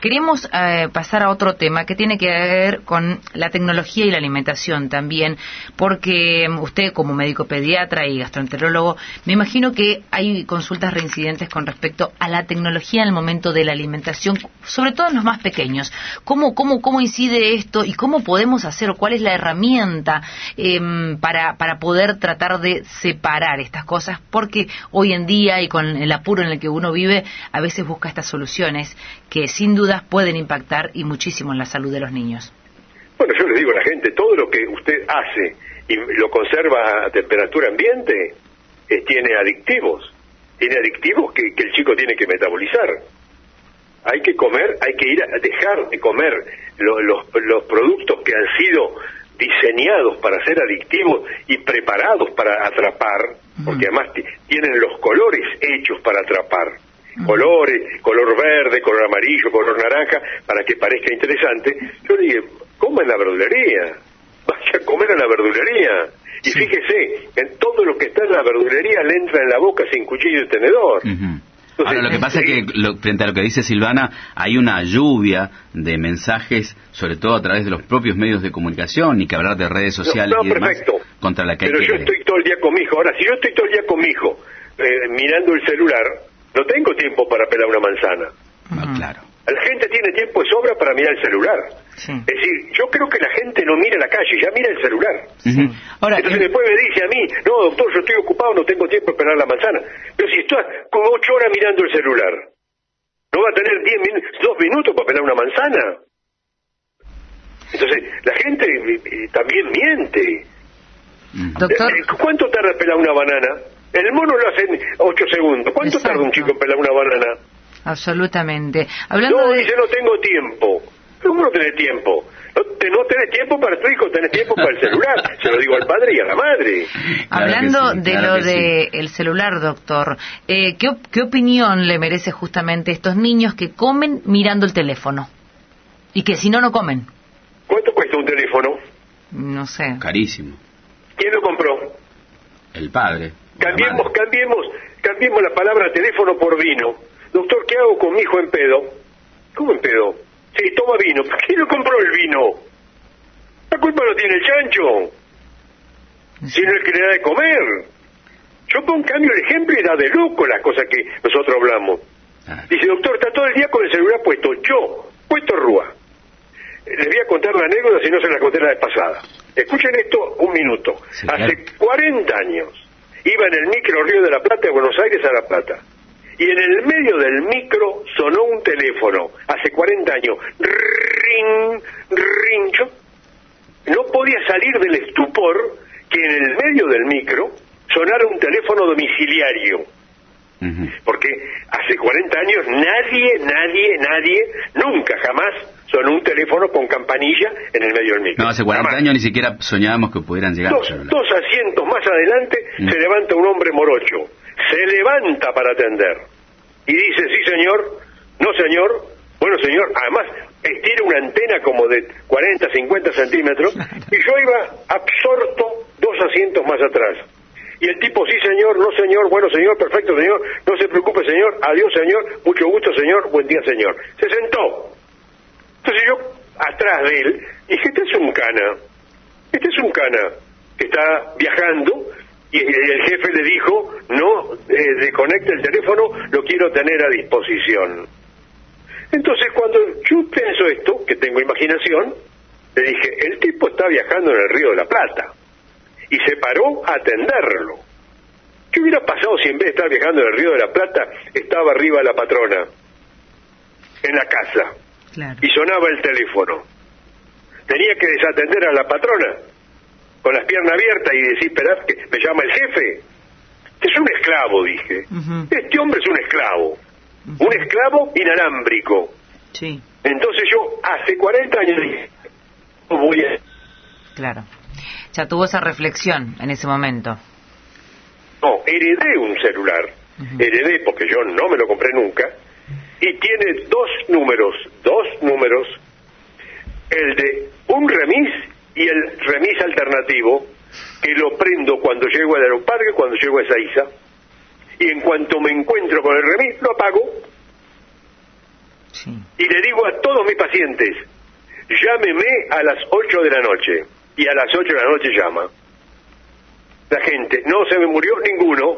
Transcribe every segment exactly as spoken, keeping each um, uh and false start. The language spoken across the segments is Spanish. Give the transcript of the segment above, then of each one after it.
Queremos eh, pasar a otro tema que tiene que ver con la tecnología y la alimentación también, porque usted como médico pediatra y gastroenterólogo, me imagino que hay consultas reincidentes con respecto a la tecnología en el momento de la alimentación, sobre todo en los más pequeños. ¿Cómo, cómo, cómo incide esto y cómo podemos hacer, o cuál es la herramienta eh, para, para poder tratar de separar estas cosas? Porque hoy en día y con el apuro en el que uno vive, a veces busca estas soluciones que sin dudas pueden impactar y muchísimo en la salud de los niños. Bueno, yo le digo a la gente, todo lo que usted hace y lo conserva a temperatura ambiente, eh, tiene adictivos, tiene adictivos que, que el chico tiene que metabolizar. Hay que comer, hay que ir a dejar de comer lo, los, los productos que han sido diseñados para ser adictivos y preparados para atrapar, uh-huh. porque además t- tienen los colores hechos para atrapar. Uh-huh. Colores, color verde, color amarillo, color naranja, para que parezca interesante. Yo dije, coma en la verdulería, vaya a comer en la verdulería. Y sí. Fíjese, en todo lo que está en la verdulería le entra en la boca sin cuchillo y tenedor. Uh-huh. Entonces, ahora, lo que pasa es que, lo, frente a lo que dice Silvana, hay una lluvia de mensajes, sobre todo a través de los propios medios de comunicación, ni que hablar de redes sociales no, no, y demás, perfecto. Contra la que Pero hay yo que... estoy todo el día con mi hijo. Ahora, si yo estoy todo el día con mi hijo eh, mirando el celular, no tengo tiempo para pelar una manzana. Ah, claro. La gente tiene tiempo de sobra para mirar el celular. Sí. Es decir, yo creo que la gente no mira la calle, ya mira el celular. Uh-huh. Ahora, Entonces eh... después me dice a mí, no doctor, yo estoy ocupado, no tengo tiempo de pelar la manzana. Pero si estás con ocho horas mirando el celular, ¿no va a tener diez minutos, dos minutos para pelar una manzana? Entonces, la gente eh, también miente. Uh-huh. Doctor... Eh, ¿Cuánto tarda en pelar una banana? El mono lo hace en ocho segundos. ¿Cuánto Exacto. tarda un chico en pelar una banana? Absolutamente. Hablando no, de... dice, no tengo tiempo. ¿Cómo no tenés tiempo? No, te, no tenés tiempo para tu hijo, tenés tiempo para el celular. Se lo digo al padre y a la madre. Claro Hablando sí, de claro lo del sí. celular, doctor, eh, ¿qué, ¿qué opinión le merece justamente estos niños que comen mirando el teléfono? Y que si no, no comen. ¿Cuánto cuesta un teléfono? No sé. Carísimo. ¿Quién lo compró? El padre. Cambiemos, cambiemos, cambiemos la palabra teléfono por vino. Doctor, ¿qué hago con mi hijo en pedo? ¿Cómo en pedo? Sí, toma vino. ¿Por qué no compró el vino? La culpa no tiene el chancho. Si no es que le da de comer. Yo pongo cambio el ejemplo y da de loco las cosas que nosotros hablamos. Dice, doctor, está todo el día con el celular puesto. Yo, puesto Rúa. Les voy a contar la anécdota si no se la conté la vez pasada. Escuchen esto un minuto. Sí, Hace claro. cuarenta años iba en el micro Río de la Plata de Buenos Aires a La Plata. Y en el medio del micro sonó un teléfono, hace cuarenta años, ring, ring, yo no podía salir del estupor que en el medio del micro sonara un teléfono domiciliario, uh-huh. porque hace cuarenta años nadie, nadie, nadie, nunca, jamás sonó un teléfono con campanilla en el medio del micro. No, hace cuarenta jamás. Años ni siquiera soñábamos que pudieran llegar. Dos, dos asientos más adelante uh-huh. se levanta un hombre morocho. Se levanta para atender y dice, sí señor, no señor, bueno señor, además estira una antena como de cuarenta, cincuenta centímetros y yo iba absorto dos asientos más atrás. Y el tipo, sí señor, no señor, bueno señor, perfecto señor, no se preocupe señor, adiós señor, mucho gusto señor, buen día señor. Se sentó. Entonces yo, atrás de él, dije, este es un cana, este es un cana que está viajando. Y el jefe le dijo, no, eh, desconecte el teléfono, lo quiero tener a disposición. Entonces cuando yo pienso esto, que tengo imaginación, le dije, el tipo está viajando en el Río de la Plata. Y se paró a atenderlo. ¿Qué hubiera pasado si en vez de estar viajando en el Río de la Plata, estaba arriba la patrona, en la casa, claro. y sonaba el teléfono? Tenía que desatender a la patrona con las piernas abiertas y decir, esperad, que me llama el jefe. Es un esclavo, dije. Uh-huh. Este hombre es un esclavo. Uh-huh. Un esclavo inalámbrico. Sí. Entonces yo, hace cuarenta años dije, no voy a... Claro. Ya tuvo esa reflexión en ese momento. No, heredé un celular. Uh-huh. Heredé porque yo no me lo compré nunca. Y tiene dos números, dos números. El de un remis y el remis alternativo, que lo prendo cuando llego al aeroparque, cuando llego a Ezeiza, y en cuanto me encuentro con el remis, lo apago. Sí. Y le digo a todos mis pacientes, llámeme a las ocho de la noche. Y a las ocho de la noche llama. La gente, no se me murió ninguno,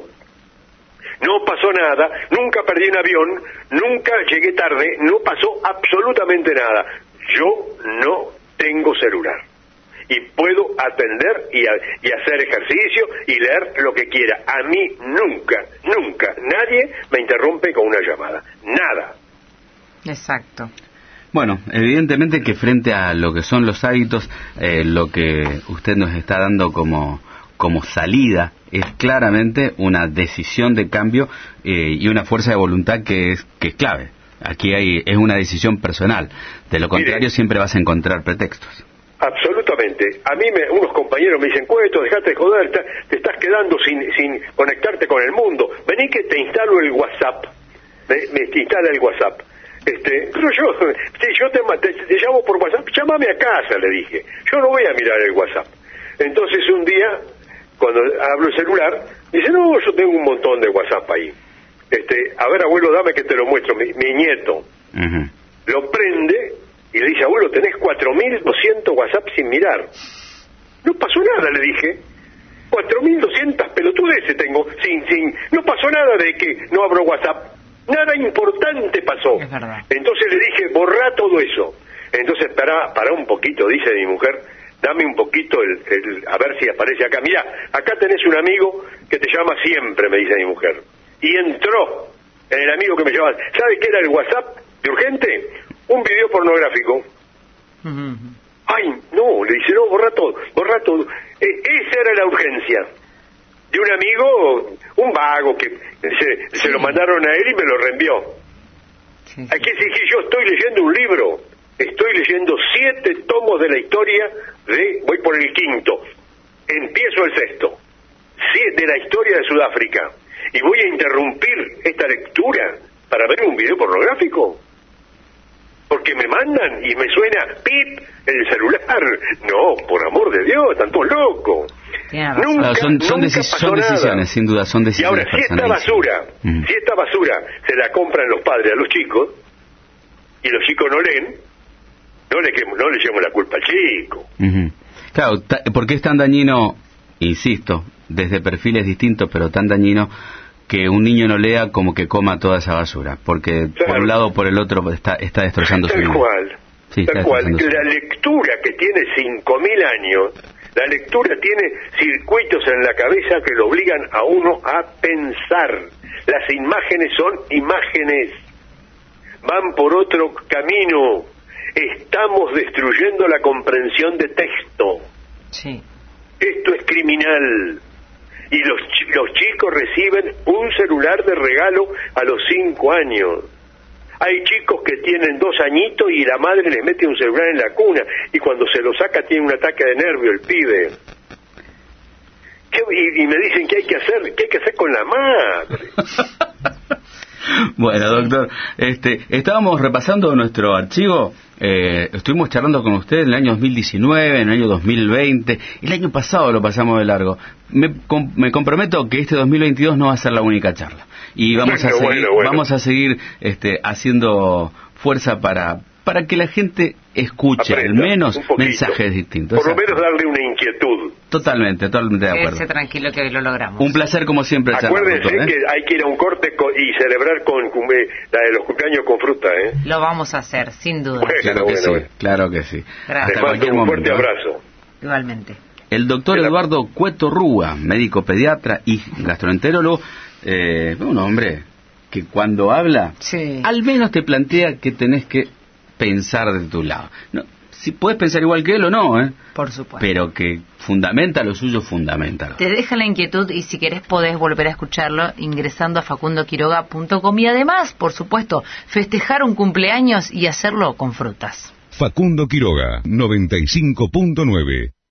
no pasó nada, nunca perdí un avión, nunca llegué tarde, no pasó absolutamente nada. Yo no tengo celular. Y puedo atender y, a, y hacer ejercicio y leer lo que quiera. A mí nunca, nunca, nadie me interrumpe con una llamada. Nada. Exacto. Bueno, evidentemente que frente a lo que son los hábitos, eh, lo que usted nos está dando como, como salida es claramente una decisión de cambio eh, y una fuerza de voluntad que es, que es clave. Aquí hay, es una decisión personal. De lo contrario, Mire, siempre vas a encontrar pretextos. Absolutamente. A mí me, unos compañeros me dicen, Cueto, dejate de joder, te, te estás quedando sin, sin conectarte con el mundo. Vení que te instalo el WhatsApp. Me, me te instala el WhatsApp. Este, pero yo, si yo te, te, te llamo por WhatsApp, llámame a casa, le dije. Yo no voy a mirar el WhatsApp. Entonces un día, cuando hablo el celular, dice, no, yo tengo un montón de WhatsApp ahí. Este, a ver, abuelo, dame que te lo muestro, mi, mi nieto. Uh-huh. Lo prende y le dice, abuelo, tenés cuatro mil doscientos WhatsApp sin mirar. No pasó nada, le dije. cuatro mil doscientas pelotudeces tengo, sin, sin, no pasó nada de que no abro WhatsApp. Nada importante pasó. Entonces le dije, borrá todo eso. Entonces, pará, pará un poquito, dice mi mujer, dame un poquito, el, el, a ver si aparece acá. Mirá, acá tenés un amigo que te llama siempre, me dice mi mujer. Y entró en el amigo que me llamaba. ¿Sabes qué era el WhatsApp de urgente? Un video pornográfico. Uh-huh. Ay, no, le dice, no, borrá todo, borrá todo. Eh, esa era la urgencia. De un amigo, un vago, que se, sí. se lo mandaron a él y me lo reenvió. Sí, sí. Hay que decir que yo estoy leyendo un libro, estoy leyendo siete tomos de la historia de, voy por el quinto, empiezo el sexto, siete de la historia de Sudáfrica, y voy a interrumpir esta lectura para ver un video pornográfico. Porque me mandan y me suena pip en el celular. No, por amor de Dios, están todos locos. Nunca, claro, son, son, nunca decis son decisiones, sin duda, son decisiones. Y ahora, si esta basura, mm. si esta basura se la compran los padres a los chicos, y los chicos no leen, no le, no le echemos la culpa al chico. Uh-huh. Claro, porque es tan dañino, insisto, desde perfiles distintos, pero tan dañino, que un niño no lea como que coma toda esa basura, porque claro, por un lado o por el otro está, está destrozando tal su vida. Cual, sí, tal cual, la lectura que tiene cinco mil años, la lectura tiene circuitos en la cabeza que lo obligan a uno a pensar. Las imágenes son imágenes, van por otro camino. Estamos destruyendo la comprensión de texto. Sí. Esto es criminal. Y los, los chicos reciben un celular de regalo a los cinco años. Hay chicos que tienen dos añitos y la madre les mete un celular en la cuna y cuando se lo saca tiene un ataque de nervio el pibe. ¿Qué, y, y me dicen qué hay que hacer, qué hay que hacer con la madre. Bueno, doctor, este, estábamos repasando nuestro archivo, eh, estuvimos charlando con usted en el año dos mil diecinueve, en el año dos mil veinte, el año pasado lo pasamos de largo. Me, com, me comprometo que este dos mil veintidós no va a ser la única charla y vamos bueno, a seguir, bueno, bueno. vamos a seguir este, haciendo fuerza para para que la gente escuche Aprenda, al menos mensajes distintos. Por lo menos darle una inquietud. Totalmente, totalmente de acuerdo. Quédese tranquilo que lo logramos. Un placer como siempre. Acuérdense charla, doctor, ¿eh? que hay que ir a un corte con, y celebrar con, con eh, la de los cumpleaños con fruta, ¿eh? Lo vamos a hacer, sin duda. Bueno, claro que bueno, sí, bueno. claro que sí. Gracias. Les mando un momento, fuerte abrazo. Igualmente. El doctor Eduardo Cueto Rúa, médico pediatra y gastroenterólogo, eh, un hombre que cuando habla, sí. al menos te plantea que tenés que pensar de tu lado. No, si puedes pensar igual que él o no, ¿eh? Por supuesto. Pero que fundamenta lo suyo, fundamenta. Te deja la inquietud y si querés podés volver a escucharlo ingresando a facundo quiroga punto com y además, por supuesto, festejar un cumpleaños y hacerlo con frutas. Facundo Quiroga, noventa y cinco punto nueve.